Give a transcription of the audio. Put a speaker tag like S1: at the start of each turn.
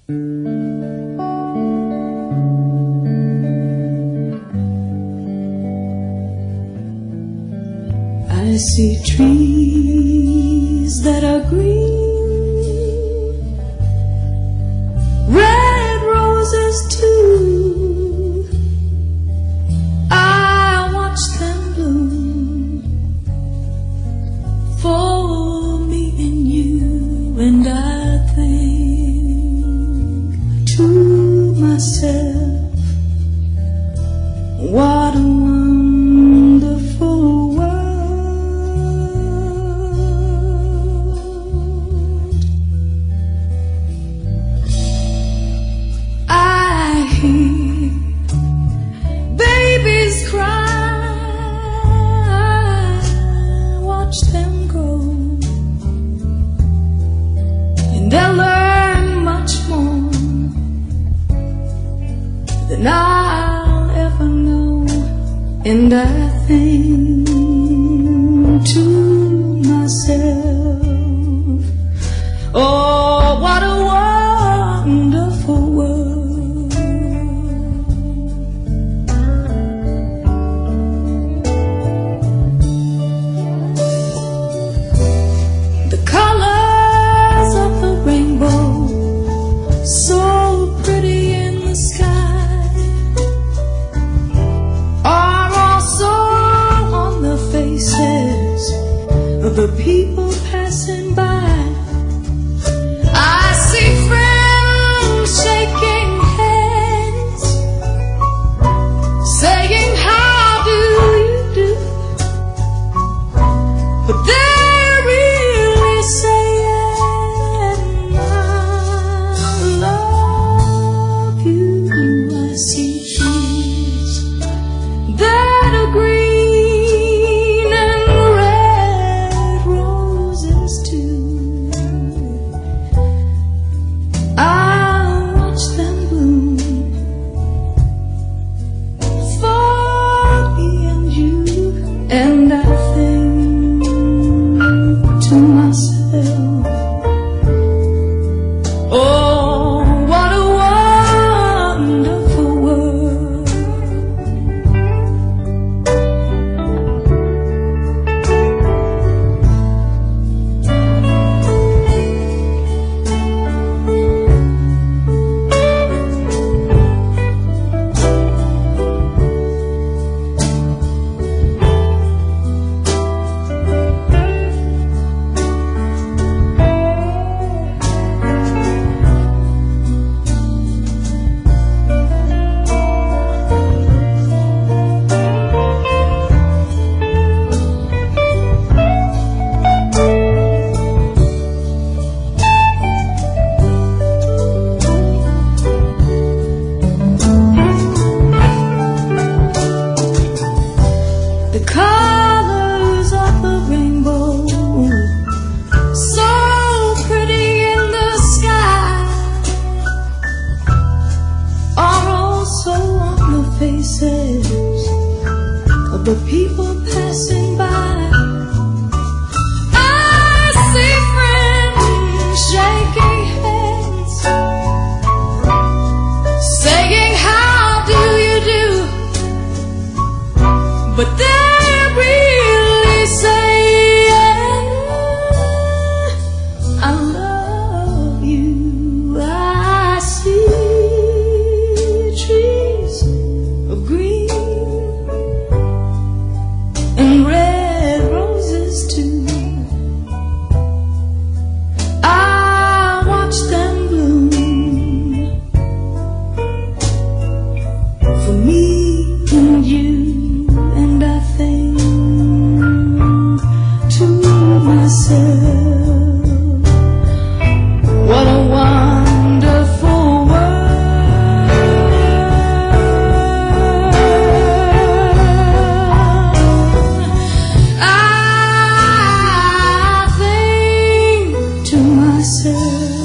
S1: I see trees that are green, red roses too. I watch them bloom for me and you, and I think to myself, what a wonderful world. They'll learn much more than I'll ever know, and I think to myself, oh, what a wonderful world. The colors of the rainbow, so pretty in the sky, are also on the faces of the people passing by. I see friends shaking hands, saying, how do you do? But they're really saying, I love you. I see trees that are green and red roses too. I'll watch them bloom for me and you, and I think to myself, oh, what a wonderful world. The colors of the rainbow, so pretty in the sky, are also on the faces of the people passing by. I see friends shaking hands, saying, how do you do? But they're really saying, I love you. I see trees of green and red roses too. I watch them bloom for me and you, and I think to myself, what a wonderful world. I think to myself,